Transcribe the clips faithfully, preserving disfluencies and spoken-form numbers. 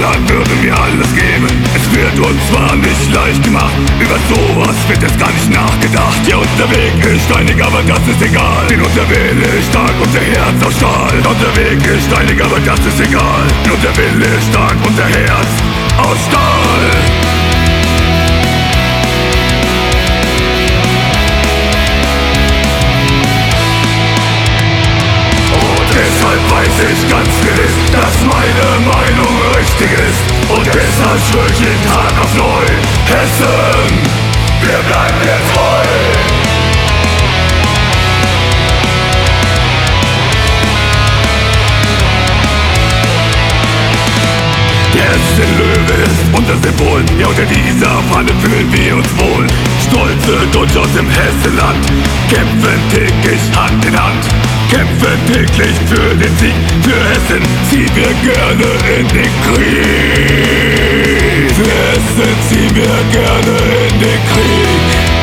Land würde mir alles geben. Es wird uns zwar nicht leicht gemacht, über sowas wird jetzt gar nicht nachgedacht. Ja, unser Weg ist steinig, aber das ist egal, denn unser Wille ist stark, unser Herz aus Stahl. Unser Weg ist steinig, aber das ist egal, denn unser Wille ist stark, unser Herz aus Stahl. Deshalb weiß ich ganz gewiss, dass meine Meinung richtig ist. Und deshalb schwör ich jeden Tag auf neu: Hessen, wir bleiben dir treu. Der Hessen-Löwe ist unser Symbol, ja, unter dieser Fahne fühlen wir uns wohl. Stolze Deutsche aus dem Hessenland kämpfen täglich Hand in Hand. Kämpfen täglich für den Sieg, für Hessen ziehen wir gerne in den Krieg. Für Hessen ziehen wir gerne in den Krieg.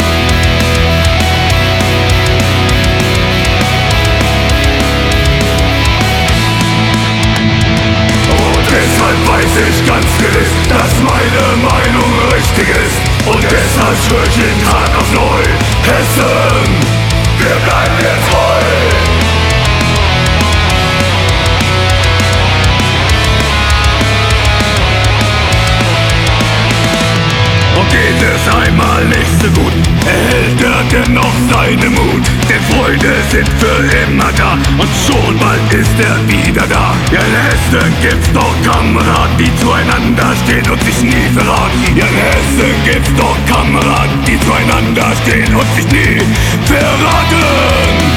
Und deshalb weiß ich ganz gewiss, dass meine Meinung richtig ist. Und deshalb schwör ich jeden Tag auf neu: Hessen, wir bleiben dir treu. Und geht es einmal nicht so gut, erhält er dennoch seinen Mut. Denn Freunde sind für immer da und schon bald ist er wieder da. Ja, in Hessen gibt's doch Kameraden, die zueinander stehen und sich nie verraten. Ja, in Hessen gibt's doch Kameraden, die zueinander stehen und sich nie verraten.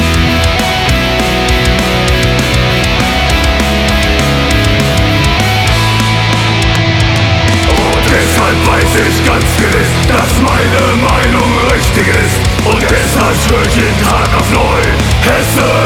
Deshalb weiß ich ganz gewiss, dass meine Meinung richtig ist. Und deshalb schwör ich jeden Tag auf neu: Hessen,